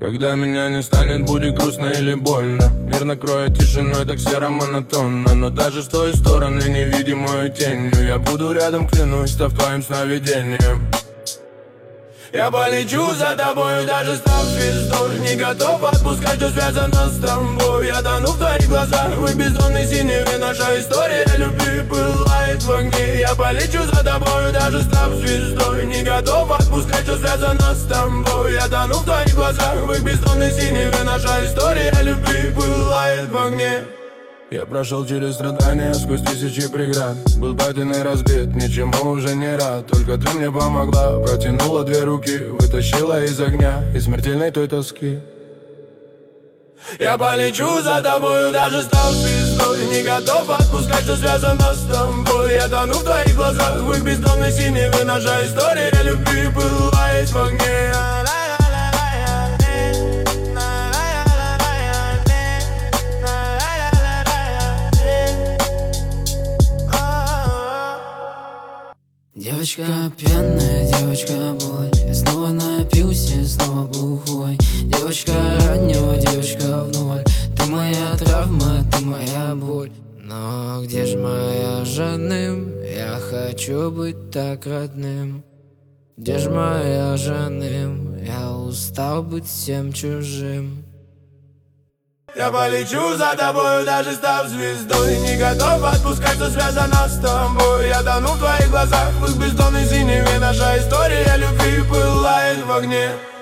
Когда меня не станет, будет грустно или больно. Мир накроет тишиной, так серо-монотонно. Но даже с той стороны, невидимую тенью, я буду рядом, клянусь, став твоим сновидением. Я полечу за тобою, даже став звездой. Не готов отпускать, что связано с тобой. Я тону в твоих глазах, в их бездонной синеве. Наша история любви пылает в огне. Я полечу за тобою, даже став звездой. Не готов отпускать, что связано с тобой. Я тону в твоих глазах, в их бездонной синеве. Наша история любви пылает в огне. Я прошел через страдания, сквозь тысячи преград. Был паден и разбит, ничему уже не рад. Только ты мне помогла, протянула две руки, вытащила из огня, из смертельной той тоски. Я полечу за тобою, даже став звездой. Не готов отпускать, что связано с тобой. Я тону в твоих глазах, в их бездонной синеве. Наша история любви пылает в огне. Девочка пьяная, девочка боль. Я снова напился, снова бухой. Девочка раннего, девочка в ноль. Ты моя травма, ты моя боль. Но где ж моя Жаным? Я хочу быть так родным. Где ж моя Жаным? Я устал быть всем чужим. Я полечу за тобою, даже став звездой. Не готов отпускать, что связано с тобой. Я тону в твоих глазах, в их бездонной синеве. Наша история любви пылает в огне.